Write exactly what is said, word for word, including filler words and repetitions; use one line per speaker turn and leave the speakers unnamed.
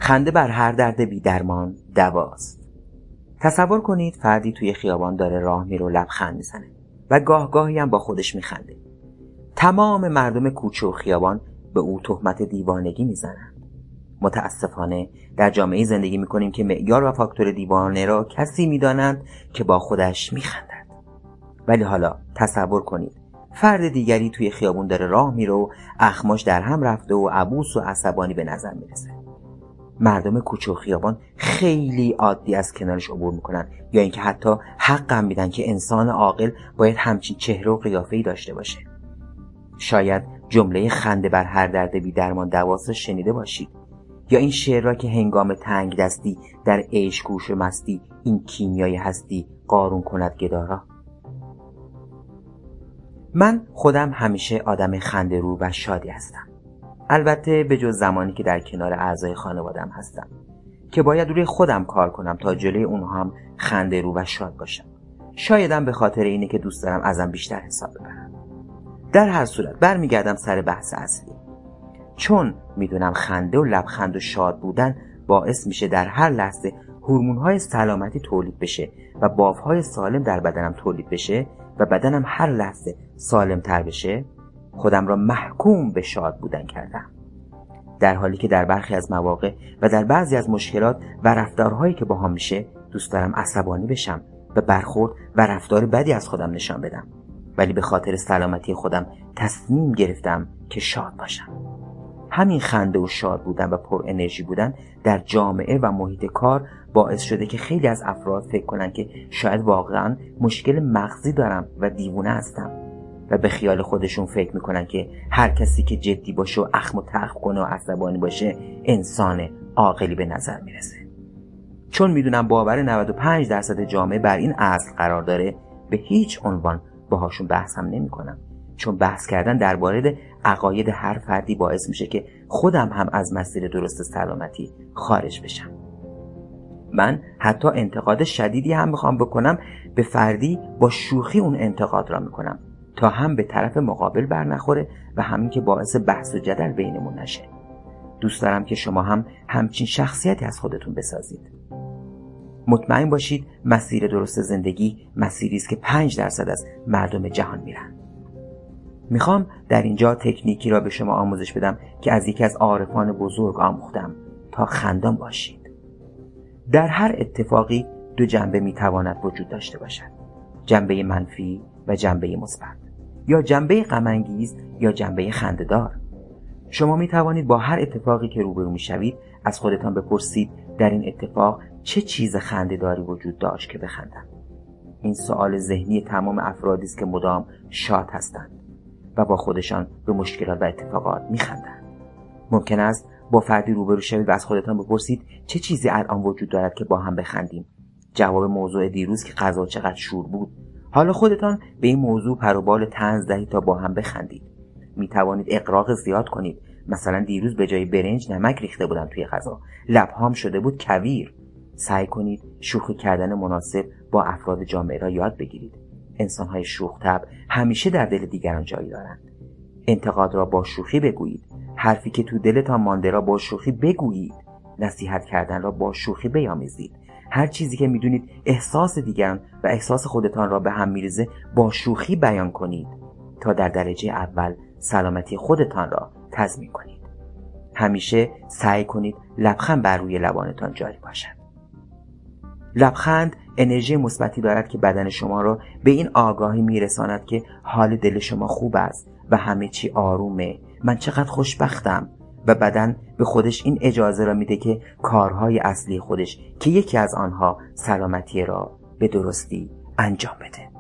خنده بر هر درد بی درمان دواست. تصور کنید فردی توی خیابان داره راه میره و لبخند میزنه و گاه گاهی هم با خودش میخنده. تمام مردم کوچه و خیابان به او تهمت دیوانگی میزنن. متاسفانه در جامعه زندگی میکنیم که معیار و فاکتور دیوانه را کسی میدانند که با خودش میخندد. ولی حالا تصور کنید فرد دیگری توی خیابون داره راه میره و اخماش در هم رفته و عبوس و عصبانی به نظر میرسه. مردم کوچه و خیابان خیلی عادی از کنارش عبور میکنن، یا اینکه حتی حق هم میدن که انسان عاقل باید همچین چهره و قیافه‌ای داشته باشه. شاید جمله خنده بر هر درد بی درمان دواست شنیده باشید، یا این شعر را که هنگام تنگ دستی در عیش کوش و مستی این کیمیای هستی قارون کند گدارا. من خودم همیشه آدم خنده رو و شادی هستم، البته به جز زمانی که در کنار اعضای خانوادم هستم که باید روی خودم کار کنم تا جلوی اونها هم خنده رو و شاد باشم. شایدم به خاطر اینه که دوست دارم ازم بیشتر حساب ببرم. در هر صورت برمیگردم سر بحث اصلی. چون میدونم خنده و لبخند و شاد بودن باعث میشه در هر لحظه هورمون‌های سلامتی تولید بشه و بافهای سالم در بدنم تولید بشه و بدنم هر لحظه سالم تر بشه، خودم را محکوم به شاد بودن کردم. در حالی که در برخی از مواقع و در بعضی از مشکلات و رفتارهایی که باهام میشه دوست دارم عصبانی بشم و برخورد و رفتار بدی از خودم نشان بدم، ولی به خاطر سلامتی خودم تصمیم گرفتم که شاد باشم. همین خنده و شاد بودن و پر انرژی بودن در جامعه و محیط کار باعث شده که خیلی از افراد فکر کنن که شاید واقعا مشکل مغزی دارم و دیوونه هستم و به خیال خودشون فکر میکنن که هر کسی که جدی باشه و اخم و تخم کنه و عصبانی باشه انسان عاقلی به نظر میرسه. چون میدونم باور نود و پنج درصد جامعه بر این اصل قرار داره، به هیچ عنوان باهاشون بحث هم نمی کنم، چون بحث کردن درباره عقاید هر فردی باعث میشه که خودم هم از مسیر درست سلامتی خارج بشم. من حتی انتقاد شدیدی هم بخوام بکنم به فردی با شوخی اون انتقاد را میکنم تا هم به طرف مقابل بر نخوره و همین که باعث بحث و جدل بینمون نشه. دوست دارم که شما هم همچین شخصیتی از خودتون بسازید. مطمئن باشید مسیر درست زندگی مسیری است که پنج درصد از مردم جهان میرن. میخوام در اینجا تکنیکی را به شما آموزش بدم که از یکی از عارفان بزرگ آموختم تا خندان باشید. در هر اتفاقی دو جنبه میتواند وجود داشته باشد، جنبه منفی و جنبه مثبت، یا جنبه غم انگیز یا جنبه خنده‌دار. شما میتوانید با هر اتفاقی که روبرو میشوید از خودتان بپرسید در این اتفاق چه چیز خنده‌داری وجود داشت که بخندم. این سوال ذهنی تمام افرادی است که مدام شاد هستند و با خودشان به مشکلات و اتفاقات میخندند. ممکن است با فردی روبرو شوید و از خودتان بپرسید چه چیزی الان وجود دارد که با هم بخندیم. جواب موضوع دیروز که غذا چقدر شور بود. حالا خودتان به این موضوع پر و بال طنز دهید تا با هم بخندید. می توانید اغراق زیاد کنید. مثلا دیروز به جای برنج نمک ریخته بودم توی غذا، لبهام شده بود کویر. سعی کنید شوخی کردن مناسب با افراد جامعه را یاد بگیرید. انسان‌های شوخ طبع همیشه در دل دیگران جایی دارند. انتقاد را با شوخی بگویید. حرفی که تو دلتان مانده را با شوخی بگویید. نصیحت کردن را با شوخی بیاموزید. هر چیزی که میدونید احساس دیگران و احساس خودتان را به هم میریزه با شوخی بیان کنید تا در درجه اول سلامتی خودتان را تضمین کنید. همیشه سعی کنید لبخند بر روی لبانتان جاری باشد. لبخند انرژی مثبتی دارد که بدن شما را به این آگاهی میرساند که حال دل شما خوب است و همه چی آرومه. من چقدر خوشبختم. و بدن به خودش این اجازه را میده که کارهای اصلی خودش که یکی از آنها سلامتی را به درستی انجام بده.